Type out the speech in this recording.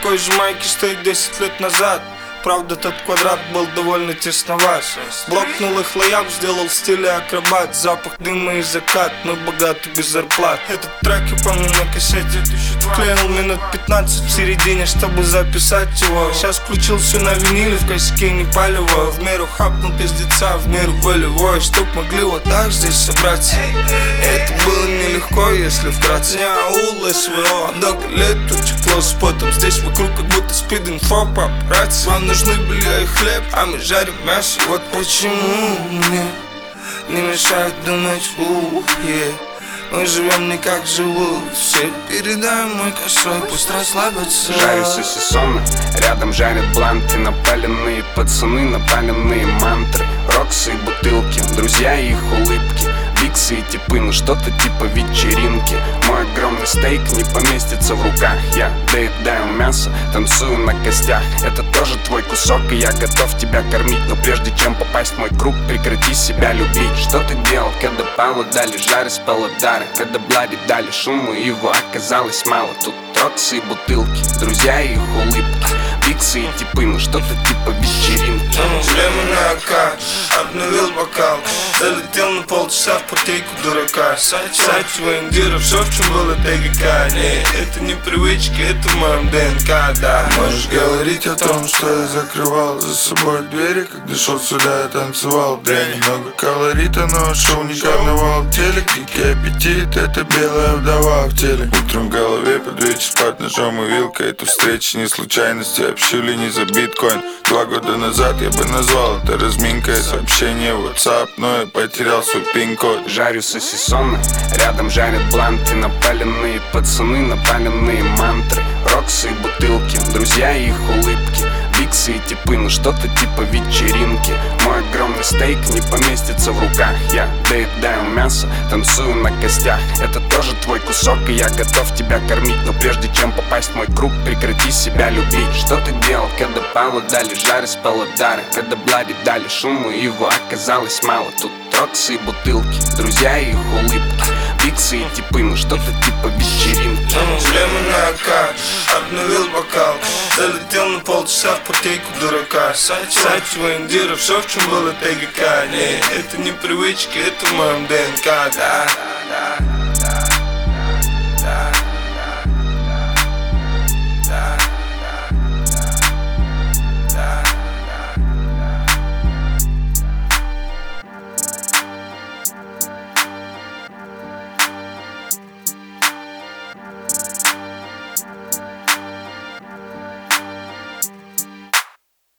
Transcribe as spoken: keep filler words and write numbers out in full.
такой же майке, что и десять лет назад. Правда, тот квадрат был довольно тесноват. Блокнул их лояк, сделал в стиле акробат. Запах дыма и закат, мы богаты без зарплат. Этот трек я помню на кассете. Клеил минут пятнадцать в середине, чтобы записать его. Сейчас включил все на виниле, в косяке не палево. В меру хапнул пиздеца, в меру волевой, чтоб могли вот так здесь собраться. Это было нелегко, если вкратце. Не аул, СВО, много лет тут тепло с потом. Здесь вокруг как будто спид-инфо, папарацци. Вам нужны белье и хлеб, а мы жарим мясо. Вот почему мне не мешает думать, ух, yeah. Мы живем не как живут все. Передай мой косой, пусть расслабятся. Жарю сосисоны, рядом жарят бланты. Напаленные пацаны, напаленные мантры. Роксы и бутылки, друзья и их улыбки. Биксы и типы, ну что-то типа вечеринки. Мой огромный стейк не поместится в руках. Я доедаю мясо, танцую на костях. Это тоже твой кусок, и я готов тебя кормить. Но прежде чем попасть в мой круг, прекрати себя любить. Что ты делал, когда Павла дали жары с паладары? Когда Блади дали шуму, его оказалось мало. Тут роксы и бутылки, друзья и их улыбки. Биксы и типы, ну что-то типа вечеринки. Шлемы на АК, обновил бокал. Залетел на полчаса в партейку дурака. Сачева индира, все в чем было ТГК. Не, это не привычки, это в моем ДНК, да. Можешь говорить о том, что я закрывал за собой двери. Когда шел сюда, я танцевал дрянь. Много колорита, но шоу не карнавал. Телек, дикий аппетит, это белая вдова в теле. Утром в голове под вечер под ножом и вилкой. Эту встречу не случайности, общили не за биткоин. Два года назад я бы назвал это разминкой. Сообщение в WhatsApp, но я потерял свой пин-код. Жарю сосисоны, рядом жарят бланты. Напаленные пацаны, напаленные мантры. Роксы и бутылки, друзья и их улыбки. Биксы и типы, ну что-то типа вечеринки. Мой огромный стейк не поместится в руках. Я доедаю мясо, танцую на костях. Это тоже твой кусок, и я готов тебя кормить. Но прежде чем попасть в мой круг, прекрати себя любить. Что ты делал, когда Павла дали жары с паладары? Когда Блади дали шуму, его оказалось мало. Тут роксы и бутылки, друзья и их улыбки. Биксы и типы, ну что-то типа вечеринки. Шлемы на АК, обновил бокал. Залетел на полчаса в партейку дурака. Сачева индира, все в чем было ТГК. Не, это не привычки, это в моем ДНК, да, да, да.